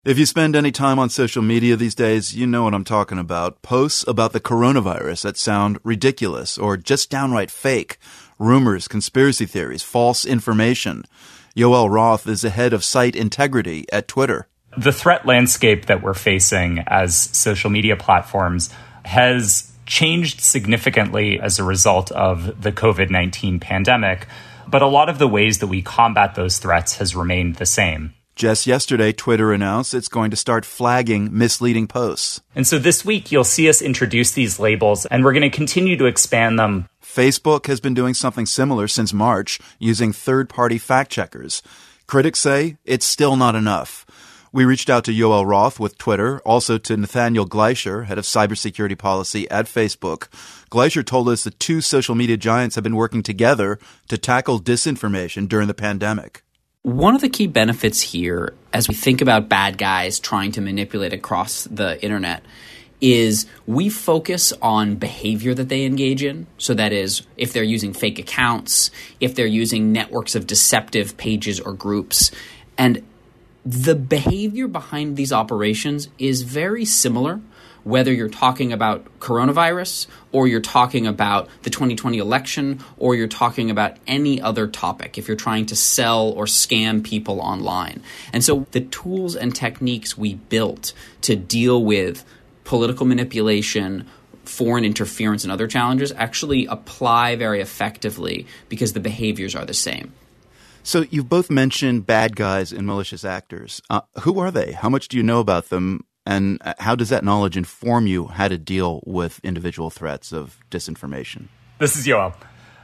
If you spend any time on social media these days, you know what I'm talking about. Posts about the coronavirus that sound ridiculous or just downright fake. Rumors, conspiracy theories, false information. Yoel Roth is the head of site integrity at Twitter. The threat landscape that we're facing as social media platforms has changed significantly as a result of the COVID-19 pandemic, but a lot of the ways that we combat those threats has remained the same. Just yesterday, Twitter announced it's going to start flagging misleading posts. And so this week, you'll see us introduce these labels, and we're going to continue to expand them. Facebook has been doing something similar since March, using third-party fact-checkers. Critics say it's still not enough. We reached out to Yoel Roth with Twitter, also to Nathaniel Gleicher, head of cybersecurity policy at Facebook. Gleicher told us the two social media giants have been working together to tackle disinformation during the pandemic. One of the key benefits here, as we think about bad guys trying to manipulate across the internet, is we focus on behavior that they engage in. So that is, if they're using fake accounts, if they're using networks of deceptive pages or groups. And the behavior behind these operations is very similar, whether you're talking about coronavirus or you're talking about the 2020 election or you're talking about any other topic, if you're trying to sell or scam people online. And so the tools and techniques we built to deal with political manipulation, foreign interference, and other challenges actually apply very effectively because the behaviors are the same. So you've both mentioned bad guys and malicious actors. Who are they? How much do you know about them? And how does that knowledge inform you how to deal with individual threats of disinformation? This is Yoel.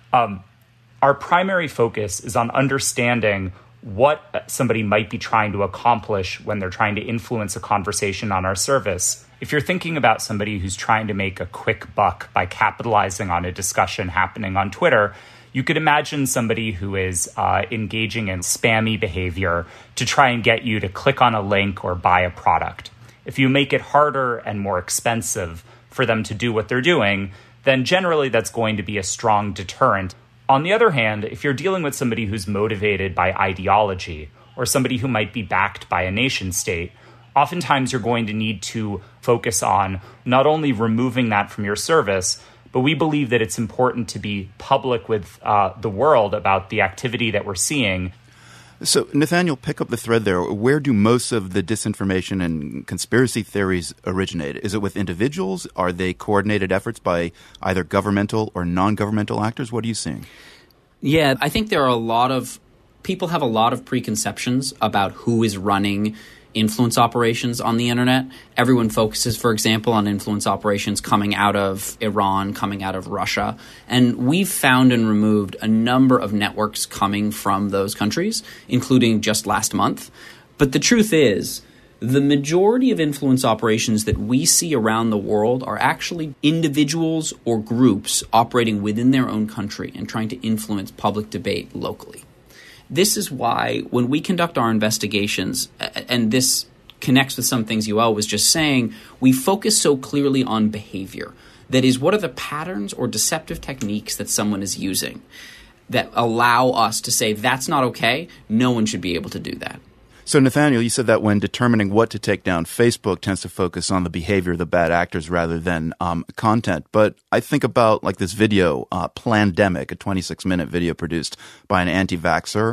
Our primary focus is on understanding what somebody might be trying to accomplish when they're trying to influence a conversation on our service. If you're thinking about somebody who's trying to make a quick buck by capitalizing on a discussion happening on Twitter, you could imagine somebody who is engaging in spammy behavior to try and get you to click on a link or buy a product. If you make it harder and more expensive for them to do what they're doing, then generally that's going to be a strong deterrent. On the other hand, if you're dealing with somebody who's motivated by ideology or somebody who might be backed by a nation state, oftentimes you're going to need to focus on not only removing that from your service, but we believe that it's important to be public with the world about the activity that we're seeing. So, Nathaniel, pick up the thread there. Where do most of the disinformation and conspiracy theories originate? Is it with individuals? Are they coordinated efforts by either governmental or non-governmental actors? What are you seeing? Yeah, I think there are people have a lot of preconceptions about who is running influence operations on the internet. Everyone focuses, for example, on influence operations coming out of Iran, coming out of Russia. And we've found and removed a number of networks coming from those countries, including just last month. But the truth is, the majority of influence operations that we see around the world are actually individuals or groups operating within their own country and trying to influence public debate locally. This is why when we conduct our investigations, and this connects with some things Yoel was just saying, we focus so clearly on behavior. That is, what are the patterns or deceptive techniques that someone is using that allow us to say that's not okay, no one should be able to do that. So, Nathaniel, you said that when determining what to take down, Facebook tends to focus on the behavior of the bad actors rather than content. But I think about like this video, Plandemic, a 26-minute video produced by an anti-vaxxer.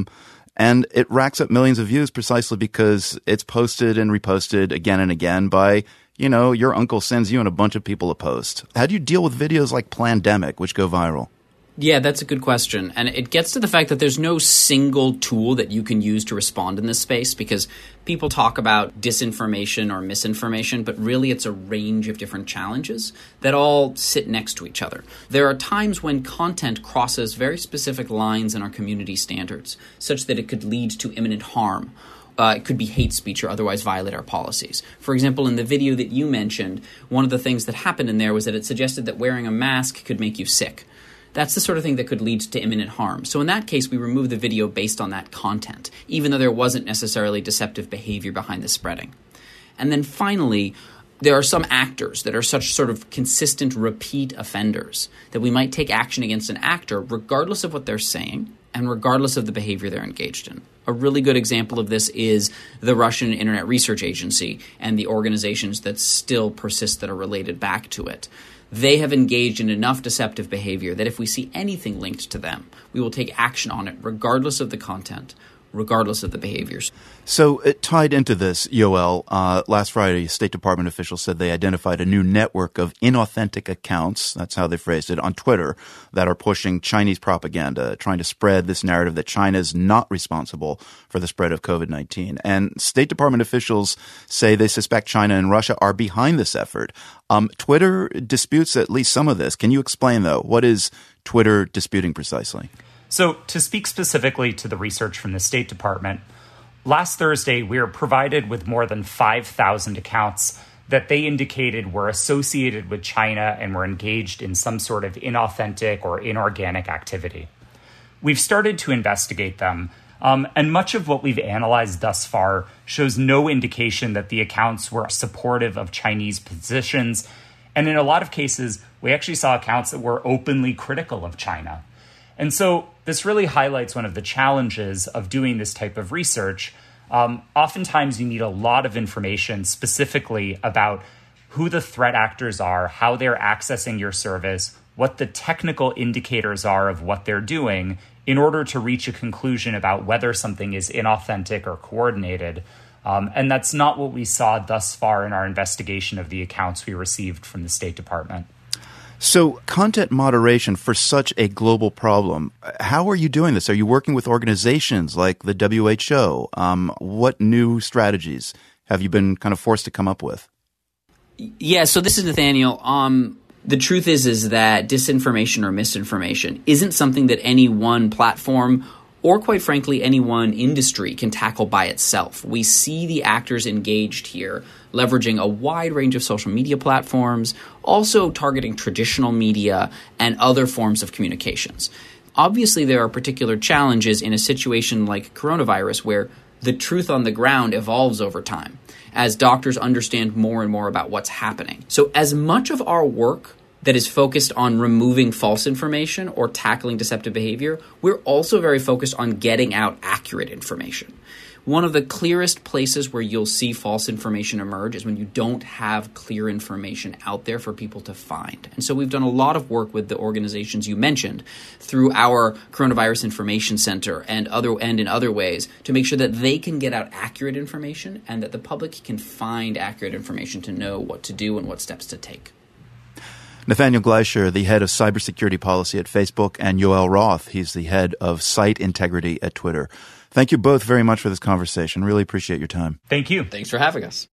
And it racks up millions of views precisely because it's posted and reposted again and again by, your uncle sends you and a bunch of people a post. How do you deal with videos like Plandemic, which go viral? Yeah, that's a good question. And it gets to the fact that there's no single tool that you can use to respond in this space because people talk about disinformation or misinformation, but really it's a range of different challenges that all sit next to each other. There are times when content crosses very specific lines in our community standards, such that it could lead to imminent harm. It could be hate speech or otherwise violate our policies. For example, in the video that you mentioned, one of the things that happened in there was that it suggested that wearing a mask could make you sick. That's the sort of thing that could lead to imminent harm. So in that case, we removed the video based on that content, even though there wasn't necessarily deceptive behavior behind the spreading. And then finally, there are some actors that are such sort of consistent repeat offenders that we might take action against an actor regardless of what they're saying and regardless of the behavior they're engaged in. A really good example of this is the Russian Internet Research Agency and the organizations that still persist that are related back to it. They have engaged in enough deceptive behavior that if we see anything linked to them, we will take action on it regardless of the content, regardless of the behaviors. So tied into this, Yoel, last Friday, State Department officials said they identified a new network of inauthentic accounts, that's how they phrased it, on Twitter that are pushing Chinese propaganda, trying to spread this narrative that China is not responsible for the spread of COVID-19. And State Department officials say they suspect China and Russia are behind this effort. Twitter disputes at least some of this. Can you explain, though, what is Twitter disputing precisely? So to speak specifically to the research from the State Department, last Thursday we were provided with more than 5,000 accounts that they indicated were associated with China and were engaged in some sort of inauthentic or inorganic activity. We've started to investigate them, and much of what we've analyzed thus far shows no indication that the accounts were supportive of Chinese positions, and in a lot of cases, we actually saw accounts that were openly critical of China. And so this really highlights one of the challenges of doing this type of research. Oftentimes you need a lot of information specifically about who the threat actors are, how they're accessing your service, what the technical indicators are of what they're doing in order to reach a conclusion about whether something is inauthentic or coordinated. And that's not what we saw thus far in our investigation of the accounts we received from the State Department. So content moderation for such a global problem, how are you doing this? Are you working with organizations like the WHO? What new strategies have you been kind of forced to come up with? Yeah, so this is Nathaniel. The truth is that disinformation or misinformation isn't something that any one platform or, quite frankly, any one industry can tackle by itself. We see the actors engaged here leveraging a wide range of social media platforms, also targeting traditional media and other forms of communications. Obviously, there are particular challenges in a situation like coronavirus where the truth on the ground evolves over time as doctors understand more and more about what's happening. So as much of our work that is focused on removing false information or tackling deceptive behavior, we're also very focused on getting out accurate information. One of the clearest places where you'll see false information emerge is when you don't have clear information out there for people to find. And so we've done a lot of work with the organizations you mentioned through our Coronavirus Information Center and in other ways to make sure that they can get out accurate information and that the public can find accurate information to know what to do and what steps to take. Nathaniel Gleischer, the head of cybersecurity policy at Facebook, and Yoel Roth, he's the head of site integrity at Twitter. Thank you both very much for this conversation. Really appreciate your time. Thank you. Thanks for having us.